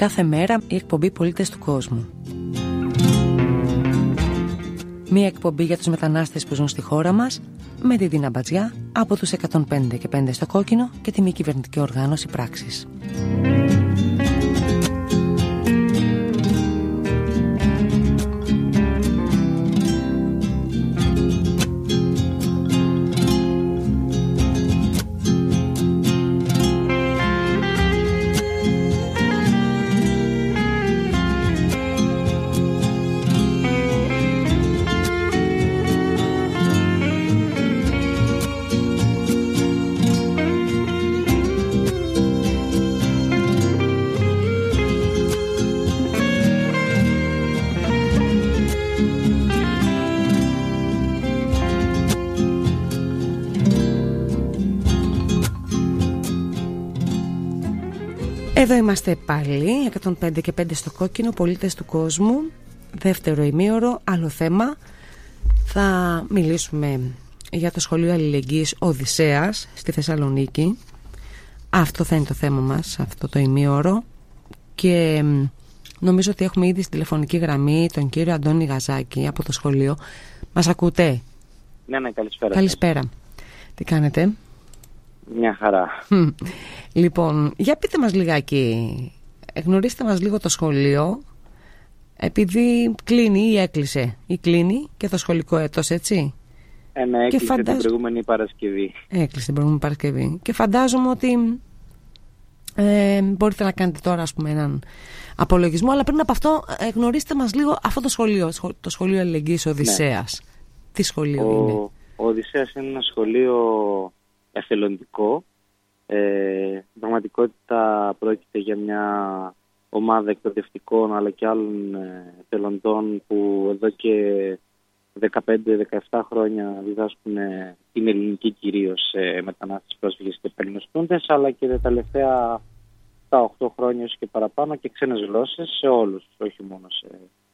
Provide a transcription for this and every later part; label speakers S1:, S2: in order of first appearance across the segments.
S1: κάθε μέρα η εκπομπή Πολίτες του Κόσμου. Μία εκπομπή για τους μετανάστες που ζουν στη χώρα μας, με τη Δίνα Μπατζιά από τους 105 στο Κόκκινο και τη μη κυβερνητική οργάνωση Πράξης. Εδώ είμαστε πάλι, 105 και 5 στο Κόκκινο, Πολίτες του Κόσμου, δεύτερο ημίωρο, άλλο θέμα. Θα μιλήσουμε για το Σχολείο Αλληλεγγύης Οδυσσέας στη Θεσσαλονίκη. Αυτό θα είναι το θέμα μας, αυτό το ημίωρο. Και νομίζω ότι έχουμε ήδη στη τηλεφωνική γραμμή τον κύριο Αντώνη Γαζάκη από το σχολείο. Μας ακούτε?
S2: Ναι, καλησπέρα.
S1: Καλησπέρα. Τι κάνετε?
S2: Μια χαρά.
S1: Λοιπόν, για πείτε μας λιγάκι, γνωρίστε μας λίγο το σχολείο, επειδή κλείνει ή έκλεισε ή κλείνει και το σχολικό έτος, έτσι.
S2: Ναι, έκλεισε την προηγούμενη Παρασκευή.
S1: Έκλεισε την προηγούμενη Παρασκευή. Και φαντάζομαι ότι μπορείτε να κάνετε τώρα, ας πούμε, έναν απολογισμό, αλλά πριν από αυτό γνωρίστε μας λίγο αυτό το σχολείο, το Σχολείο Αλληλεγγύης Οδυσσέας. Ναι. Τι σχολείο είναι?
S2: Ο Οδυσσέας είναι ένα σχολείο εθελοντικό. Πραγματικότητα πρόκειται για μια ομάδα εκπαιδευτικών αλλά και άλλων εθελοντών που εδώ και 15-17 χρόνια διδάσκουν την ελληνική κυρίως μετανάστες, πρόσφυγες και παλινοστούντες, αλλά και τα τελευταία 8 χρόνια και παραπάνω και ξένες γλώσσες σε όλους, όχι μόνο σε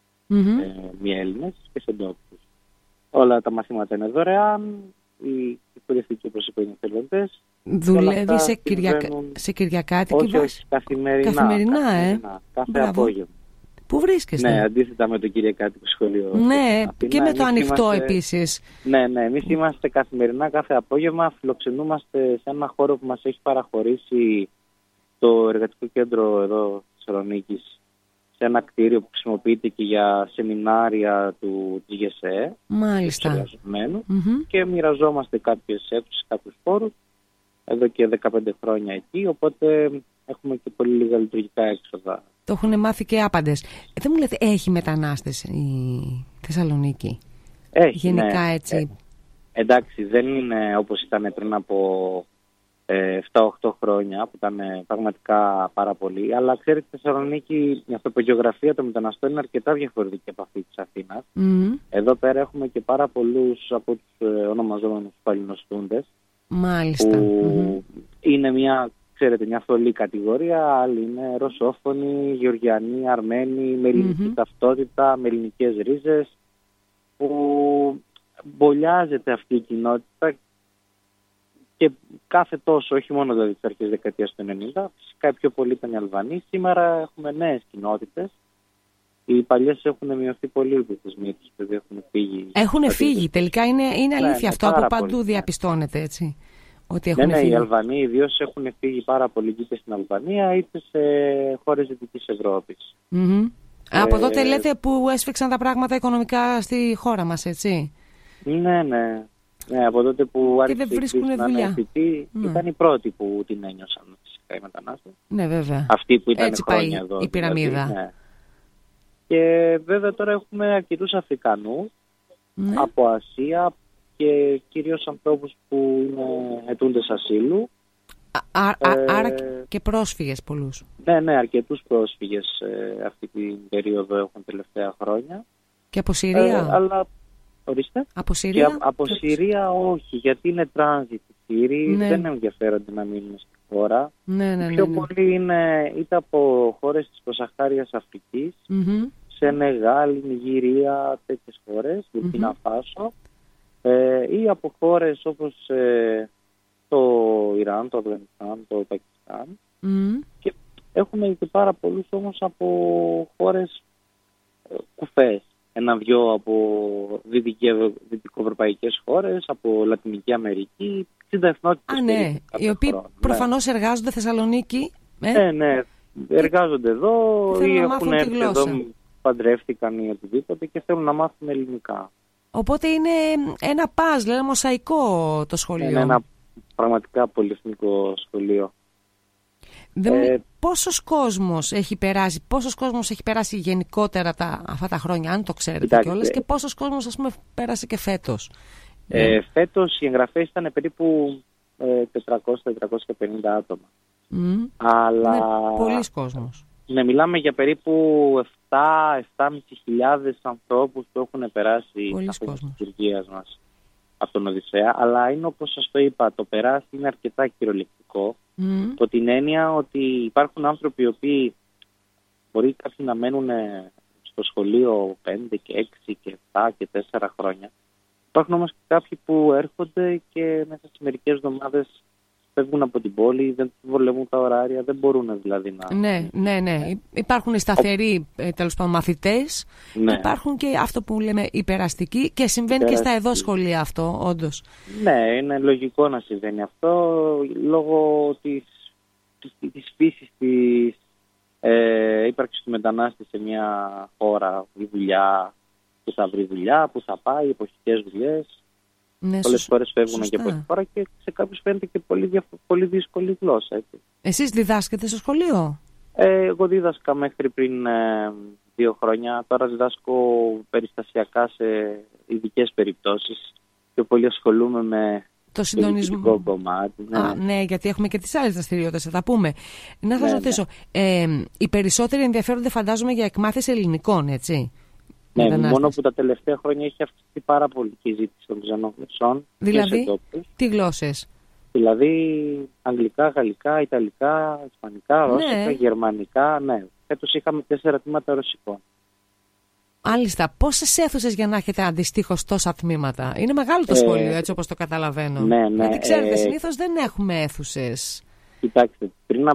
S2: μη Έλληνες και σε ντόπιους. Όλα τα μαθήματα είναι δωρεάν, η εκπαιδευτική προσωπή είναι εθελοντές.
S1: Δουλεύει σε κυριακάτικη βάση?
S2: Καθημερινά. Κάθε απόγευμα.
S1: Πού βρίσκεστε?
S2: Ναι, αντίθετα με το κυριακάτικο σχολείο.
S1: Ναι, και με το ανοιχτό επίσης.
S2: Ναι, εμείς είμαστε καθημερινά, κάθε απόγευμα. Φιλοξενούμαστε σε ένα χώρο που μας έχει παραχωρήσει το εργατικό κέντρο εδώ της Θεσσαλονίκης, σε ένα κτίριο που χρησιμοποιείται και για σεμινάρια της ΓΕΣΕ.
S1: Μάλιστα.
S2: Και μοιραζόμαστε κάποιες αίθουσες, κάποιους χώρους εδώ και 15 χρόνια εκεί, οπότε έχουμε και πολύ λίγα λειτουργικά έξοδα.
S1: Το έχουν μάθει και άπαντες. Δεν μου λέτε, έχει μετανάστες η Θεσσαλονίκη?
S2: Έχει,
S1: γενικά,
S2: ναι.
S1: Έτσι.
S2: Εντάξει, δεν είναι όπως ήταν πριν από 7-8 χρόνια, που ήταν πραγματικά πάρα πολύ, αλλά ξέρετε, η Θεσσαλονίκη, η αυτοπογεωγραφία των μεταναστών είναι αρκετά διαφορετική από αυτή της Αθήνας. Εδώ πέρα έχουμε και πάρα πολλούς από τους ονομαζόμενους παλινοστούντες.
S1: Μάλιστα.
S2: Που είναι μια θολή κατηγορία, άλλοι είναι ρωσόφωνοι, γεωργιανοί, αρμένοι, με ελληνική ταυτότητα, με ελληνικές ρίζες, που μπολιάζεται αυτή η κοινότητα και κάθε τόσο, όχι μόνο δηλαδή τις αρχές δεκαετίας του 90, φυσικά οι πιο πολλοί ήταν οι Αλβανοί. Σήμερα έχουμε νέες κοινότητες. Οι παλιές έχουν μειωθεί πολύ οι πληθυσμοί τους, δηλαδή έχουν φύγει.
S1: Έχουν φύγει, τελικά είναι αλήθεια αυτό, από παντού διαπιστώνεται, έτσι.
S2: Ναι, οι Αλβανοί ιδίως έχουν φύγει πάρα πολύ είτε στην Αλβανία είτε σε χώρες Δυτικής Ευρώπης.
S1: Από τότε λέτε που έσφιξαν τα πράγματα οικονομικά στη χώρα μας, έτσι.
S2: Ναι, από τότε που άρχισε η κρίση να είναι αισθητή, ήταν οι πρώτοι που την ένιωσαν φυσικά οι μετανάστες.
S1: Ναι, βέβαια.
S2: Αυτοί που ήταν
S1: έτσι
S2: χρόνια
S1: πάει
S2: εδώ.
S1: Η πυραμίδα.
S2: Δηλαδή, ναι. Και βέβαια τώρα έχουμε αρκετούς Αφρικανούς από Ασία και κυρίως ανθρώπους που είναι αιτούντες ασύλου.
S1: Άρα και πρόσφυγες πολλούς.
S2: Ναι, αρκετούς πρόσφυγες αυτή την περίοδο έχουν τελευταία χρόνια.
S1: Και από Συρία?
S2: Αλλά, ορίστε.
S1: Από Συρία?
S2: Από Συρία όχι, γιατί είναι τράνζιτ οι Σύριοι, δεν ενδιαφέρονται να μείνουν στη χώρα. Πιο πολλοί είναι είτε από χώρες της Προσαχάριας Αφρικής, Σενεγάλη, Νιγηρία, τέτοιες χώρες, Μπουρκίνα Φάσο, ή από χώρες όπως το Ιράν, το Αφγανιστάν, το Πακιστάν. Και Έχουμε και πάρα πολλούς όμως από χώρες κουφές. Ένα-δυο από δυτικοευρωπαϊκές χώρες, από Λατινική Αμερική, 60 εθνότητες.
S1: Ναι, οι οποίοι προφανώς εργάζονται Θεσσαλονίκη.
S2: Ναι, εργάζονται εδώ ή έχουν έρθει εδώ, παντρεύτηκαν ή οτιδήποτε και θέλουν να μάθουν ελληνικά.
S1: Οπότε είναι ένα παζλ, ένα μοσαϊκό το σχολείο.
S2: Είναι ένα πραγματικά πολυεθνικό σχολείο.
S1: Πόσος κόσμος έχει περάσει γενικότερα αυτά τα χρόνια, αν το ξέρετε κιόλας, και πόσος κόσμος, ας πούμε, πέρασε και φέτος?
S2: Φέτος οι εγγραφές ήταν περίπου 400-450 άτομα. Αλλά...
S1: είναι πολλής κόσμος.
S2: Ναι, μιλάμε για περίπου 7-7.500 ανθρώπους που έχουν περάσει από τις λειτουργίες μας από τον Οδυσσέα. Αλλά είναι, όπως σας το είπα, το περάσει είναι αρκετά κυριολεκτικό. Από την έννοια ότι υπάρχουν άνθρωποι οι οποίοι μπορεί κάποιοι να μένουν στο σχολείο 5 και 6 και 7 και 4 χρόνια. Υπάρχουν όμως και κάποιοι που έρχονται και μέσα σε μερικές εβδομάδες φεύγουν από την πόλη, δεν βολεύουν τα ωράρια, δεν μπορούν δηλαδή να...
S1: Ναι. Υπάρχουν οι σταθεροί τέλος πάντων μαθητές, υπάρχουν και αυτό που λέμε υπεραστικοί και συμβαίνει και στα εδώ σχολεία αυτό, όντως. Ναι,
S2: είναι λογικό να συμβαίνει αυτό λόγω της φύσης της ύπαρξης του μετανάστη σε μια χώρα, η δουλειά, που θα βρει δουλειά, που θα πάει, εποχικές δουλειές. Ναι, πολλές φορές φεύγουν και από τη χώρα και σε κάποιους φαίνεται και πολύ δύσκολη γλώσσα. Έτσι.
S1: Εσείς διδάσκετε στο σχολείο?
S2: Εγώ δίδασκα μέχρι πριν 2 χρόνια. Τώρα διδάσκω περιστασιακά σε ειδικές περιπτώσεις. Πιο πολύ ασχολούμαι με το συντονισμό κομμάτι.
S1: Ναι, γιατί έχουμε και τις άλλες δραστηριότητες, θα τα πούμε. Να σας ρωτήσω, οι περισσότεροι ενδιαφέρονται, φαντάζομαι, για εκμάθηση ελληνικών, έτσι?
S2: Ναι, μόνο που τα τελευταία χρόνια έχει αυξηθεί πάρα πολύ η ζήτηση των ξενών γλωσσών.
S1: Δηλαδή, τι γλώσσες?
S2: Δηλαδή, αγγλικά, γαλλικά, ιταλικά, ισπανικά, ρώσικα, γερμανικά. Ναι, φέτος είχαμε 4 τμήματα ρωσικών.
S1: Μάλιστα, πόσες αίθουσες για να έχετε αντιστοίχως τόσα τμήματα? Είναι μεγάλο το σχολείο, έτσι όπως το καταλαβαίνω.
S2: Ναι.
S1: Γιατί ξέρετε, συνήθως δεν έχουμε αίθουσες.
S2: Κοιτάξτε,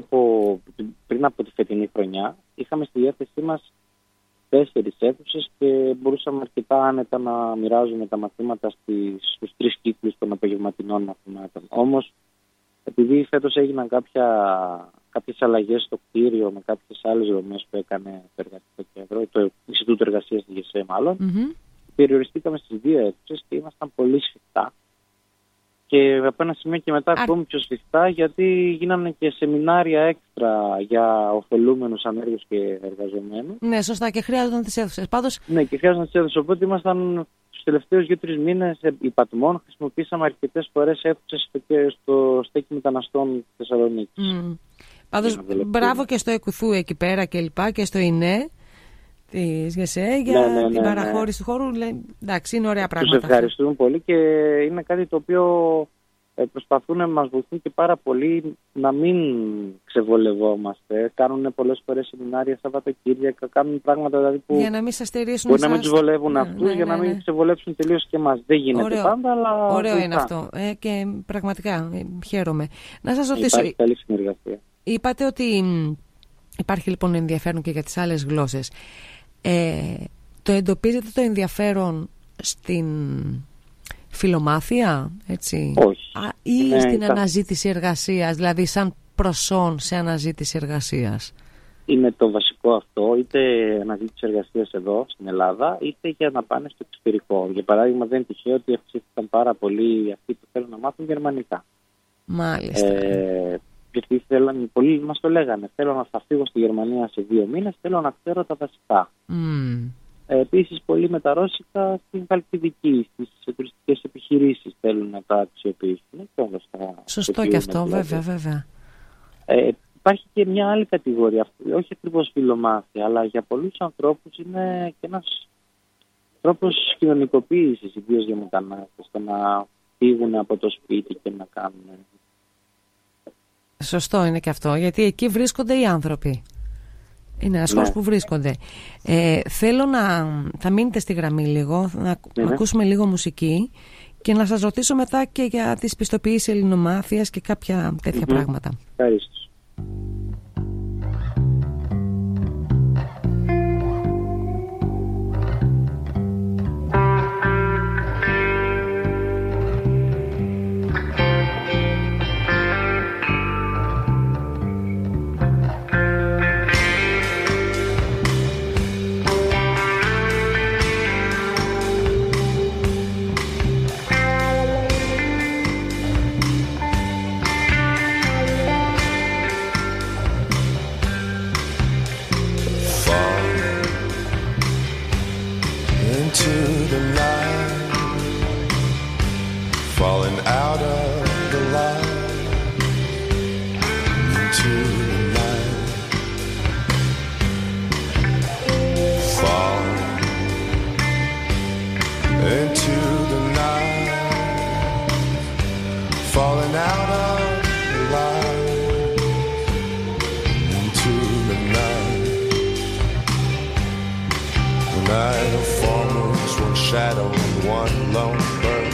S2: πριν από τη φετινή χρονιά είχαμε στη διάθεσή μας 4 αίθουσες και μπορούσαμε αρκετά άνετα να μοιράζουμε τα μαθήματα στους 3 κύκλους των απογευματινών μαθημάτων. Όμως, επειδή φέτος έγιναν κάποιες αλλαγές στο κτίριο με κάποιες άλλες δομές που έκανε το Εργατικό Κέντρο, το Ινστιτούτο Εργασίας της ΓΕΣΕ μάλλον, περιοριστήκαμε στις 2 αίθουσες και ήμασταν πολύ σφιχτά. Και από ένα σημείο και μετά ακόμη πιο σφιχτά, γιατί γίνανε και σεμινάρια έξτρα για ωφελούμενους ανέργους και εργαζομένους. Ναι,
S1: σωστά, και χρειάζονταν τις αίθουσες. Πάντως...
S2: Ναι, και χρειάζονταν τις αίθουσες. Οπότε ήμασταν τους τελευταίους 2-3 μήνες υπατμών. Χρησιμοποίησαμε αρκετές φορές αίθουσες στο στέκι μεταναστών της Θεσσαλονίκης.
S1: Πάντως, μπράβο και στο ΕΚΟΥΘΟΥ εκεί πέρα και λοιπά και στο ΙΝΕ της ΓΕΣΕ για την παραχώρηση του χώρου. Εντάξει, είναι ωραία πράγματα.
S2: Τους ευχαριστούμε πολύ και είναι κάτι το οποίο προσπαθούν να μας βοηθούν και πάρα πολύ να μην ξεβολευόμαστε. Κάνουν πολλές φορές σεμινάρια Σαββατοκύριακα, κάνουν πράγματα δηλαδή που
S1: για να μην σας στερήσουν
S2: μπορεί να μην τους βολεύουν αυτούς, για να μην ξεβολέψουν τελείως και εμάς. Δεν γίνεται πάντα, αλλά
S1: ωραίο είναι αυτό και πραγματικά χαίρομαι. Να σας ρωτήσω,
S2: υπάρχει καλή συνεργασία.
S1: Είπατε ότι υπάρχει λοιπόν ενδιαφέρον και για τις άλλες γλώσσες. Το εντοπίζετε το ενδιαφέρον στην φιλομάθεια, έτσι?
S2: Όχι.
S1: Ή στην αναζήτηση εργασίας, δηλαδή σαν προσόν σε αναζήτηση εργασίας?
S2: Είναι το βασικό αυτό, είτε αναζήτηση εργασίας εδώ στην Ελλάδα, είτε για να πάνε στο εξωτερικό. Για παράδειγμα, δεν είναι τυχαίο ότι αυξήθηκαν πάρα πολύ αυτοί που θέλουν να μάθουν γερμανικά.
S1: Μάλιστα.
S2: Γιατί πολλοί μας το λέγανε, θέλω να θα φύγω στη Γερμανία σε 2 μήνες, θέλω να ξέρω τα βασικά. Επίσης, πολλοί με τα ρώσικα στην Χαλκιδική, στις τουριστικές επιχειρήσεις θέλουν να τα αξιοποιήσουν.
S1: Σωστό και αυτό, βέβαια.
S2: Υπάρχει και μια άλλη κατηγορία, όχι ακριβώς φιλομάθεια, αλλά για πολλούς ανθρώπους είναι και ένας τρόπος κοινωνικοποίησης, ιδίως για μετανάστες, το να φύγουν από το σπίτι και να κάνουν.
S1: Σωστό είναι και αυτό, γιατί εκεί βρίσκονται οι άνθρωποι. Είναι ένας χώρος που βρίσκονται. Θέλω θα μείνετε στη γραμμή λίγο, να ακούσουμε λίγο μουσική και να σας ρωτήσω μετά και για τις πιστοποιήσεις ελληνομάθειας και κάποια τέτοια πράγματα.
S2: Ευχαριστώ.
S3: falling out of the light into the night. Fall into the night, falling out of the light into the night. The night of formers, one shadow and one lone bird.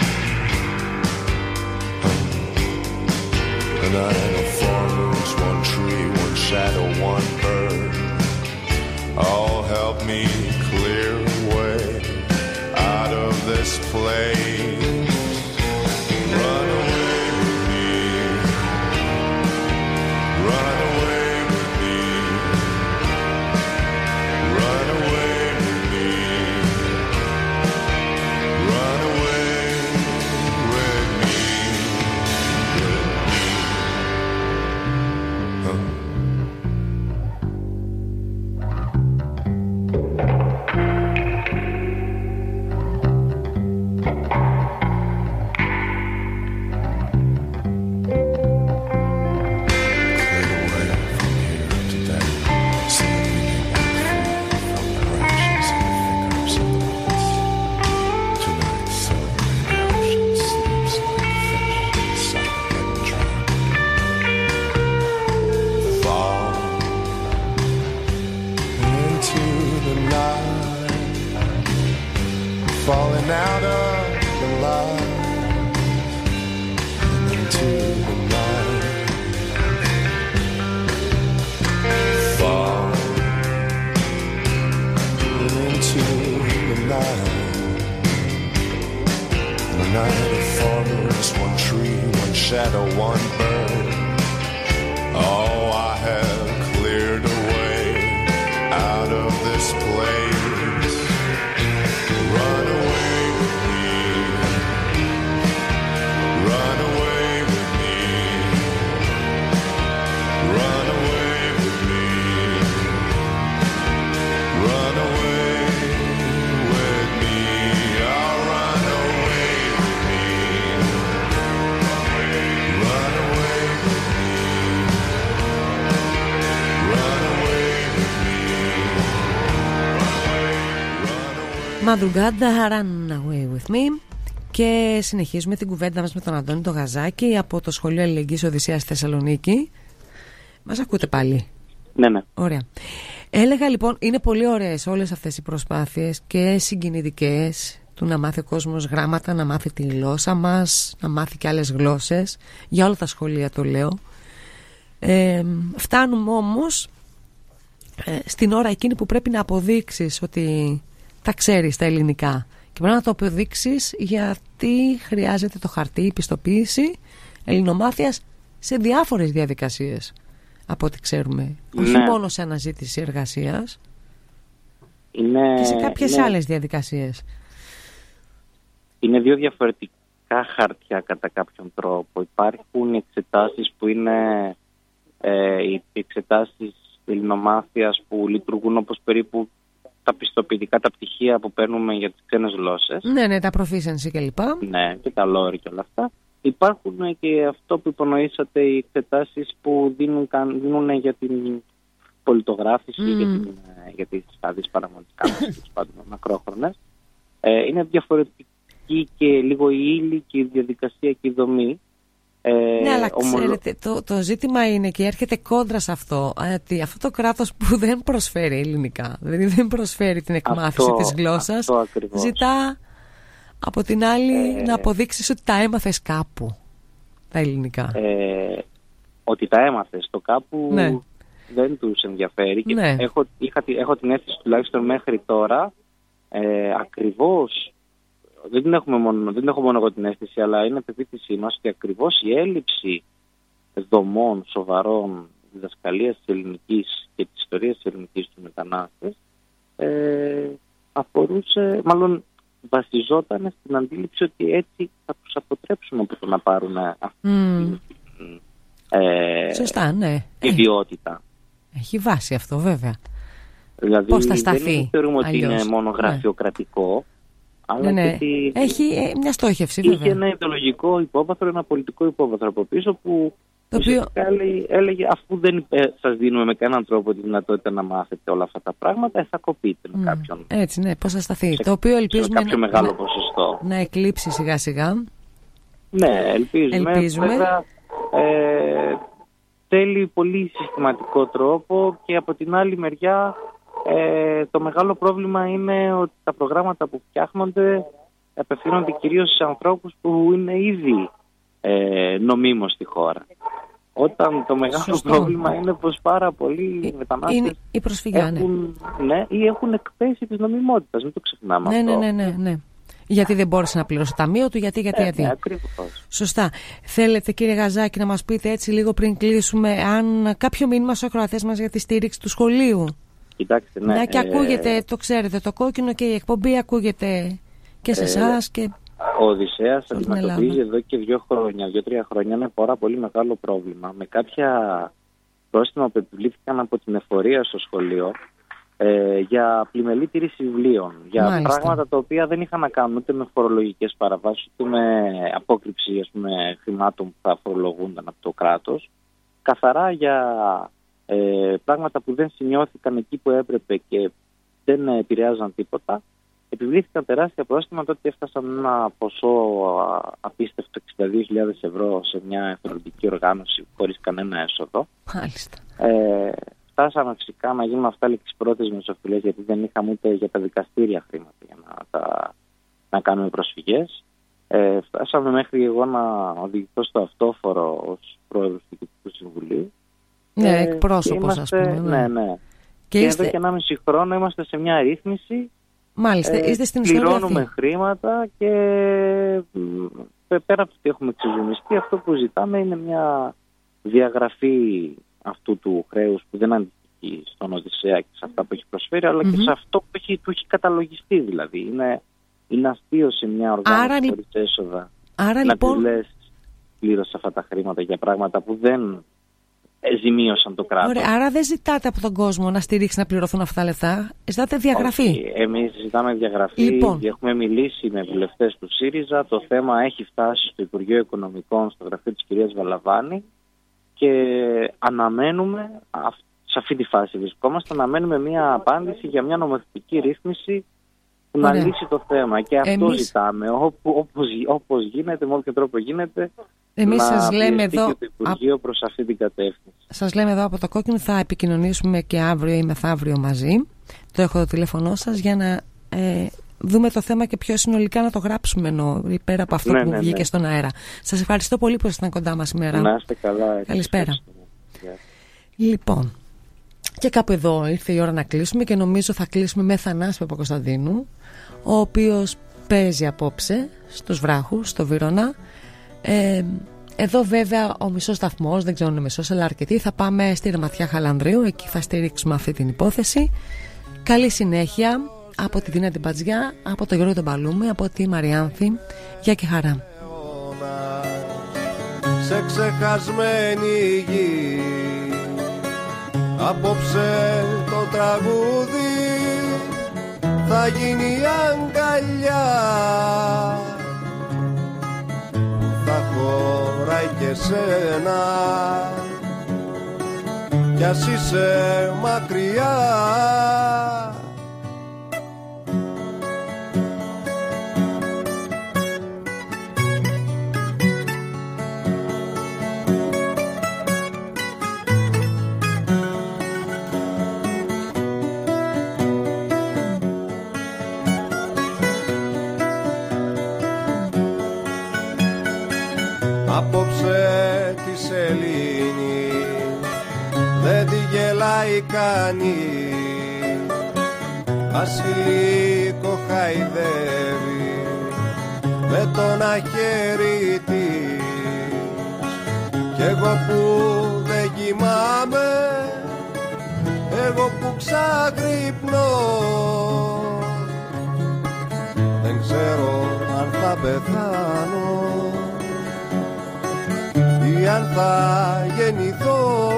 S3: The night of formers, one tree, one shadow, one bird. All help me clear away out of this place. Run away with me, run away with me, run away with me, run away with me, falling out of the light into the night. Fall into the night. The night of formers, one tree, one shadow, one bird. Oh, I have cleared away out of this place. Run away with me, run away with me, run away with me, run away with me, I'll run away with me, run away with me, run away with me,
S1: Madrugada, Run Away With Me. Και συνεχίζουμε την κουβέντα μας με τον Αντώνη τον Γαζάκη από το Σχολείο Αλληλεγγύης Οδυσσέας Θεσσαλονίκη. Μας ακούτε πάλι?
S2: Ναι.
S1: Ωραία. Έλεγα λοιπόν, είναι πολύ ωραίες όλες αυτές οι προσπάθειες και συγκινητικές του να μάθει ο κόσμος γράμματα, να μάθει τη γλώσσα μας, να μάθει και άλλες γλώσσες. Για όλα τα σχολεία το λέω. Φτάνουμε όμως στην ώρα εκείνη που πρέπει να αποδείξεις ότι τα ξέρεις τα ελληνικά. Και πρέπει να το αποδείξεις γιατί χρειάζεται το χαρτί, η πιστοποίηση ελληνομάθειας σε διάφορες διαδικασίες, από ό,τι ξέρουμε. Ναι. Όχι μόνο σε αναζήτηση εργασίας, και σε κάποιες άλλες διαδικασίες.
S2: Είναι δύο διαφορετικά χαρτιά κατά κάποιον τρόπο. Υπάρχουν εξετάσεις που είναι οι εξετάσεις ελληνομάθειας που λειτουργούν όπως περίπου τα πιστοποιητικά, τα πτυχία που παίρνουμε για τις ξένες γλώσσες.
S1: Ναι, τα proficiency κλπ. Ναι,
S2: και τα LOR και όλα αυτά. Υπάρχουν και αυτό που υπονοήσατε, οι εξετάσεις που δίνουν για την πολιτογράφηση, για τις στάδειες παραμονικά μας, μακρόχρονες. Είναι διαφορετική και λίγο η ύλη και η διαδικασία και η δομή.
S1: Ναι, αλλά ξέρετε, το ζήτημα είναι και έρχεται κόντρα σε αυτό, ότι αυτό το κράτος που δεν προσφέρει ελληνικά, δηλαδή δεν προσφέρει την εκμάθηση της γλώσσας, ζητά από την άλλη να αποδείξεις ότι τα έμαθες κάπου, τα ελληνικά.
S2: Ότι τα έμαθες το κάπου, ναι, δεν τους ενδιαφέρει. Και
S1: ναι.
S2: Έχω την αίσθηση τουλάχιστον μέχρι τώρα, ακριβώς, δεν έχω μόνο εγώ την αίσθηση, αλλά είναι πεποίθησή μας ότι ακριβώς η έλλειψη δομών σοβαρών διδασκαλίας της ελληνικής και της ιστορίας της ελληνικής του μετανάστες αφορούσε, μάλλον βασιζόταν στην αντίληψη ότι έτσι θα τους αποτρέψουν από το να πάρουν αυτή
S1: σωστά, ναι,
S2: ιδιότητα.
S1: Έχει βάση αυτό βέβαια.
S2: Δηλαδή,
S1: πώς θα σταθεί
S2: δεν θεωρούμε ότι
S1: αλλιώς,
S2: είναι μόνο γραφειοκρατικό, Αλλά
S1: ναι. Έχει μια στόχευση, βέβαια.
S2: Είχε ένα ιδεολογικό υπόβαθρο, ένα πολιτικό υπόβαθρο από πίσω που έλεγε αφού δεν σας δίνουμε με κανέναν τρόπο τη δυνατότητα να μάθετε όλα αυτά τα πράγματα, θα κοπείτε με κάποιον.
S1: Έτσι, ναι, πώς θα σταθεί. Το οποίο ελπίζουμε
S2: κάποιο μεγάλο ποσοστό.
S1: Να εκλείψει σιγά σιγά.
S2: Ναι, ελπίζουμε. Βέβαια, θέλει πολύ συστηματικό τρόπο και από την άλλη μεριά το μεγάλο πρόβλημα είναι ότι τα προγράμματα που φτιάχνονται απευθύνονται κυρίως σε ανθρώπους που είναι ήδη νομίμως στη χώρα. Όταν το μεγάλο πρόβλημα είναι πως πάρα πολλοί μετανάστες έχουν εκπέσει της νομιμότητας. Μην το ξεχνάμε αυτό.
S1: Ναι. Γιατί δεν μπόρεσε να πληρώσει το ταμείο του, γιατί.
S2: Ακριβώς.
S1: Σωστά. Θέλετε, κύριε Γαζάκη, να μας πείτε έτσι λίγο πριν κλείσουμε, αν κάποιο μήνυμα στους ακροατές μας για τη στήριξη του σχολείου?
S2: Κοιτάξτε, ναι.
S1: Και ακούγεται, το ξέρετε, το κόκκινο και η εκπομπή ακούγεται και σε εσάς και...
S2: Ο Οδυσσέας αντιμετωπίζει εδώ και 2-3 χρόνια ένα πάρα πολύ μεγάλο πρόβλημα με κάποια πρόστιμα που επιβλήθηκαν από την εφορία στο σχολείο για πλημελή τήρηση βιβλίων, για πράγματα τα οποία δεν είχαν να κάνουν ούτε με φορολογικές παραβάσεις ούτε με απόκρυψη χρημάτων που θα φορολογούνταν από το κράτος, καθαρά για πράγματα που δεν σημειώθηκαν εκεί που έπρεπε και δεν επηρεάζαν τίποτα. Επιβλήθηκαν τεράστια πρόστιμα, τότε έφτασαν ένα ποσό απίστευτο 62.000 ευρώ σε μια εθελοντική οργάνωση χωρίς κανένα έσοδο.
S1: Μάλιστα.
S2: Φτάσαμε φυσικά να γίνουμε αυτάληκτες πρώτες μεσοφυλές, γιατί δεν είχαμε ούτε για τα δικαστήρια χρήματα για να κάνουμε προσφυγές. Φτάσαμε μέχρι εγώ να οδηγηθώ στο αυτόφορο ως πρόεδρος του Διοικητικού Συμβουλίου.
S1: Ναι, εκπρόσωπος, ας πούμε.
S2: Ναι. Και εδώ και 1,5 χρόνο είμαστε σε μια ρύθμιση.
S1: Μάλιστα, είστε στην
S2: πληρώνουμε χρήματα και πέρα από το ότι έχουμε εξεζουμιστεί, αυτό που ζητάμε είναι μια διαγραφή αυτού του χρέους που δεν αντιστοιχεί στον Οδυσσέα και σε αυτά που έχει προσφέρει, αλλά και σε αυτό που του έχει καταλογιστεί. Δηλαδή είναι αστείο σε μια οργάνωση χωρίς έσοδα να τη λες πλήρωσε αυτά τα χρήματα για πράγματα που δεν ζημίωσαν το κράτος.
S1: Ωραία, άρα δεν ζητάτε από τον κόσμο να στηρίξει να πληρωθούν αυτά τα λεφτά, ζητάτε διαγραφή.
S2: Εμείς ζητάμε διαγραφή. Έχουμε μιλήσει με βουλευτές του ΣΥΡΙΖΑ. Το θέμα έχει φτάσει στο Υπουργείο Οικονομικών, στο γραφείο της κυρίας Βαλαβάνη, και αναμένουμε, σε αυτή τη φάση βρισκόμαστε, αναμένουμε μια απάντηση για μια νομοθετική ρύθμιση που να λύσει το θέμα. Και αυτό ζητάμε, όπως γίνεται, με όποιο τρόπο γίνεται.
S1: Εμείς σας λέμε εδώ
S2: το Υπουργείο προς αυτή την κατεύθυνση.
S1: Σας λέμε εδώ από το κόκκινο, θα επικοινωνήσουμε και αύριο ή μεθαύριο μαζί. Το έχω το τηλέφωνό σας για να δούμε το θέμα και πιο συνολικά να το γράψουμε, πέρα από αυτό που βγήκε στον αέρα. Σας ευχαριστώ πολύ που ήσασταν κοντά μας σήμερα.
S2: Να είστε καλά.
S1: Καλησπέρα. Λοιπόν, και κάπου εδώ ήρθε η ώρα να κλείσουμε και νομίζω θα κλείσουμε με Θανάση Παπακοσταντίνου, ο οποίος παίζει απόψε στους Βράχους, στο Βύρωνα. Εδώ βέβαια ο μισός σταθμός, δεν ξέρω αν είναι μισός, αλλά αρκετοί, θα πάμε στη Ρεματιά Χαλανδρίου, εκεί θα στηρίξουμε αυτή την υπόθεση. Καλή συνέχεια από τη Δίνα Τιμπατζιά, από τον Γιώργο τον Παλούμη, από τη Μαριάνθη. Γεια και χαρά.
S4: Σε ξεχασμένη γη, απόψε το τραγούδι θα γίνει αγκαλιά, θα χωράει και σένα κι ας είσαι μακριά. Απόψε τη σελήνη δεν τη γελάει κανείς, ασυλίκο χαϊδεύει με τον αχέρι της. Κι εγώ που δεν κοιμάμαι, εγώ που ξαγρυπνώ, δεν ξέρω αν θα πεθάνω ή αν θα γεννηθώ.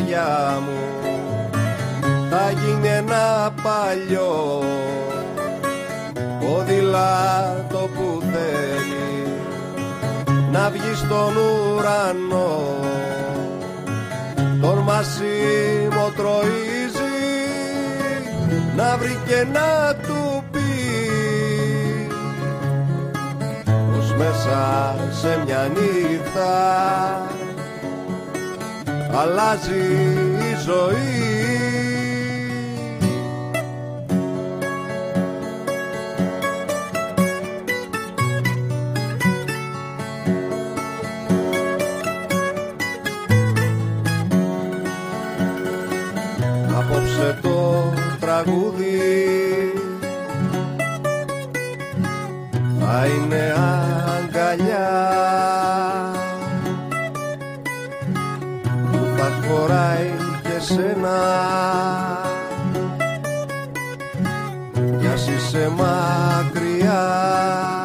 S4: καρδιά μου θα γίνει ένα παλιό ποδήλατο που θέλει να βγει στον ουρανό. Τον Μασίμο τροίζει να βρει και να του πει πως μέσα σε μια νύχτα αλλάζει η ζωή. Απόψε το τραγούδι θα είναι αγκαλιά που θα χωράει και σένα κι ας είσαι μακριά.